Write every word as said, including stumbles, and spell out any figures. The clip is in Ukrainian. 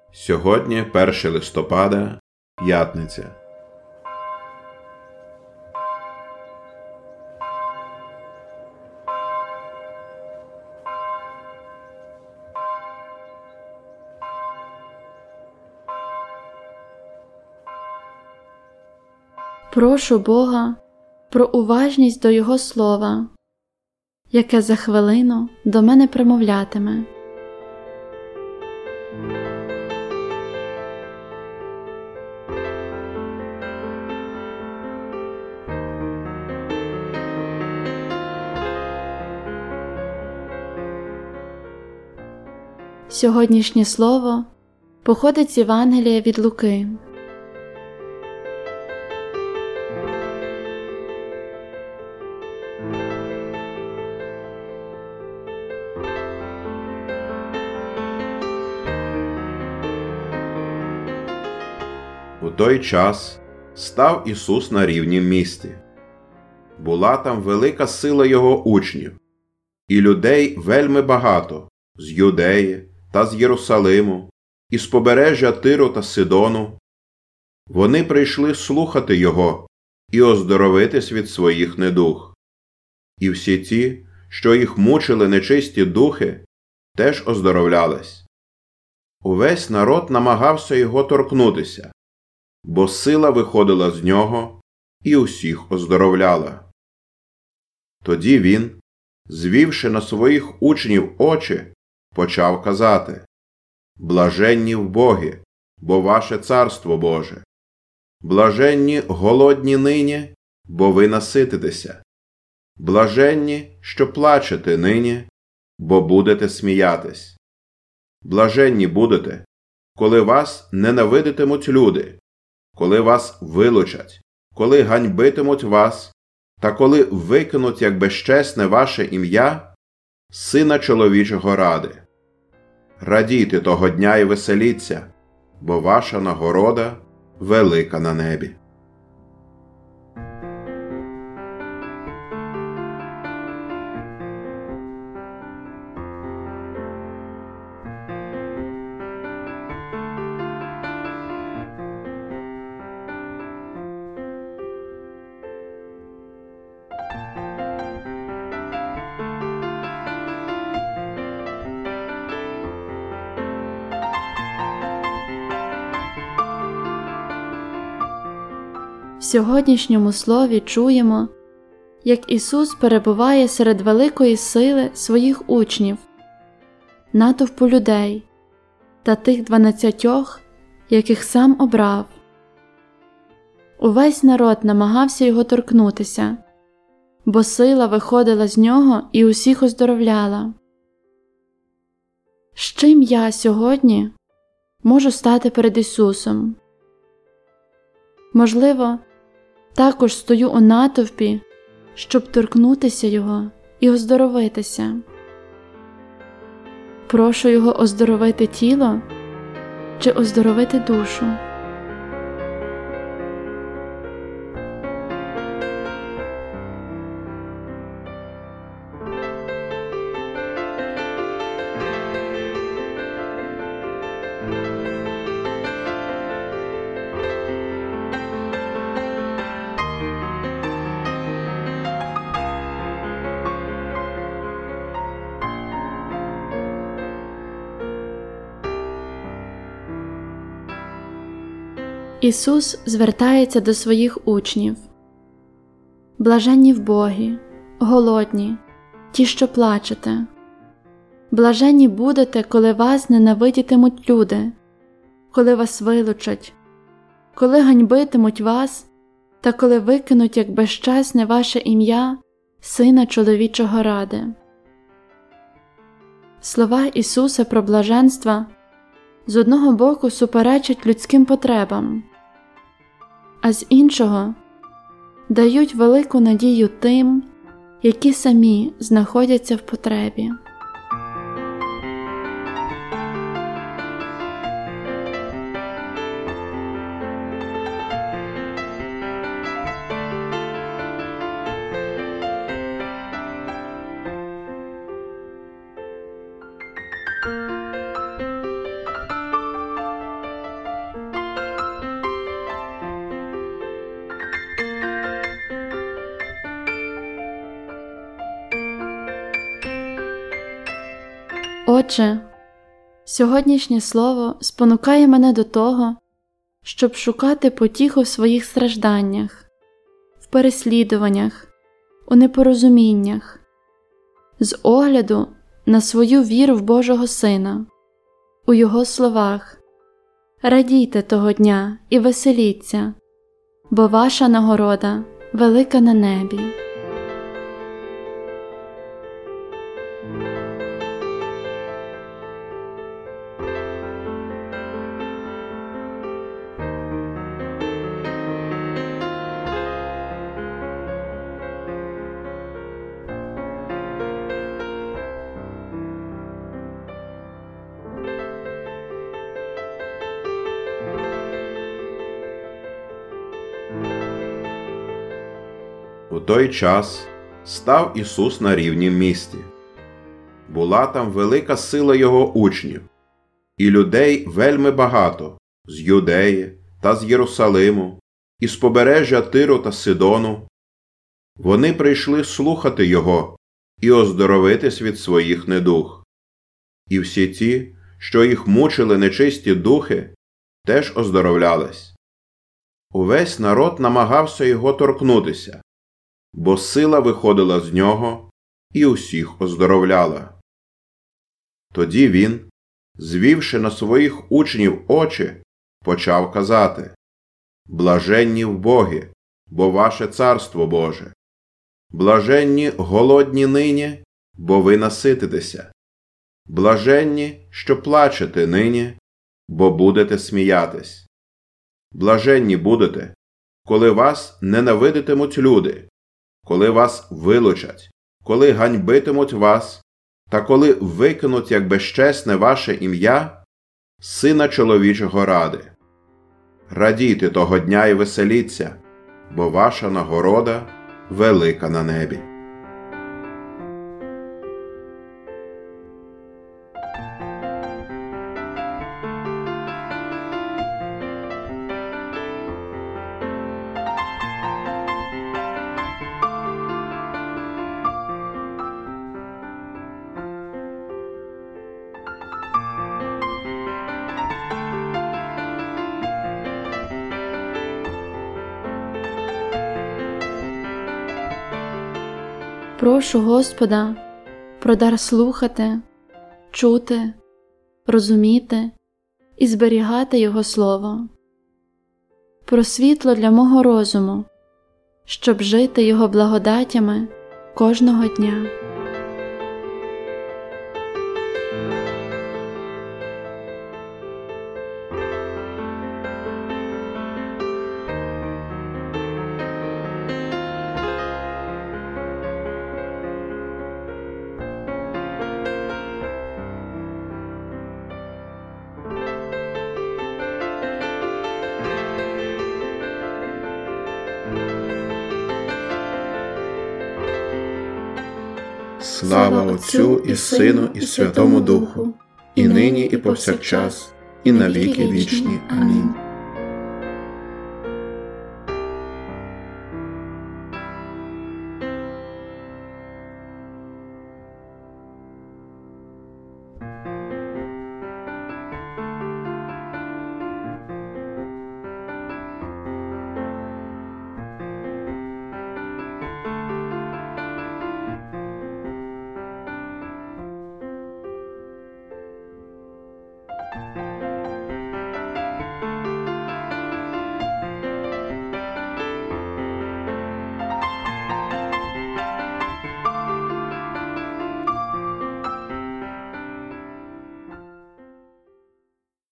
Сьогодні перше листопада, п'ятниця. Прошу Бога про уважність до Його Слова, яке за хвилину до мене промовлятиме. Сьогоднішнє слово походить з Євангелія від Луки. У той час став Ісус на рівнім місті. Була там велика сила Його учнів, і людей вельми багато з Юдеї та з Єрусалиму, і з побережжя Тиру та Сидону. Вони прийшли слухати Його і оздоровитись від своїх недуг. І всі ті, що їх мучили нечисті духи, теж оздоровлялись. Увесь народ намагався Його торкнутися, бо сила виходила з Нього і усіх оздоровляла. Тоді Він, звівши на своїх учнів очі, почав казати: «Блаженні вбогі, бо ваше царство Боже! Блаженні голодні нині, бо ви насититеся! Блаженні, що плачете нині, бо будете сміятись! Блаженні будете, коли вас ненавидитимуть люди, коли вас вилучать, коли ганьбитимуть вас, та коли викинуть як безчесне ваше ім'я, Сина чоловічого ради. Радійте того дня і веселіться, бо ваша нагорода велика на небі». В сьогоднішньому слові чуємо, як Ісус перебуває серед великої сили своїх учнів, натовпу людей та тих дванадцятьох, яких сам обрав. Увесь народ намагався Його торкнутися, бо сила виходила з Нього і усіх оздоровляла. З чим я сьогодні можу стати перед Ісусом? Можливо, також стою у натовпі, щоб торкнутися Його і оздоровитися. Прошу Його оздоровити тіло чи оздоровити душу. Ісус звертається до своїх учнів. Блаженні вбогі, голодні, ті, що плачете. Блаженні будете, коли вас ненавидітимуть люди, коли вас вилучать, коли ганьбитимуть вас та коли викинуть як безчесне ваше ім'я, Сина чоловічого ради. Слова Ісуса про блаженства з одного боку суперечать людським потребам, а з іншого дають велику надію тим, які самі знаходяться в потребі. Отче, сьогоднішнє слово спонукає мене до того, щоб шукати потіху в своїх стражданнях, в переслідуваннях, у непорозуміннях, з огляду на свою віру в Божого Сина, у Його словах: «Радійте того дня і веселіться, бо ваша нагорода велика на небі». У той час став Ісус на рівнім місті. Була там велика сила Його учнів, і людей вельми багато з Юдеї та з Єрусалиму, і з побережжя Тиру та Сидону. Вони прийшли слухати Його і оздоровитись від своїх недуг. І всі ті, що їх мучили нечисті духи, теж оздоровлялись. Увесь народ намагався Його торкнутися, бо сила виходила з Нього і усіх оздоровляла. Тоді Він, звівши на своїх учнів очі, почав казати: «Блаженні вбогі, бо ваше царство Боже! Блаженні голодні нині, бо ви насититеся! Блаженні, що плачете нині, бо будете сміятись! Блаженні будете, коли вас ненавидитимуть люди, коли вас вилучать, коли ганьбитимуть вас, та коли викинуть як безчесне ваше ім'я, Сина чоловічого ради. Радійте того дня і веселіться, бо ваша нагорода велика на небі». Прошу Господа про дар слухати, чути, розуміти і зберігати Його Слово, про світло для мого розуму, щоб жити Його благодатями кожного дня. Слава Отцю і Сину і Святому Духу, і нині і повсякчас, і на віки вічні. Амінь.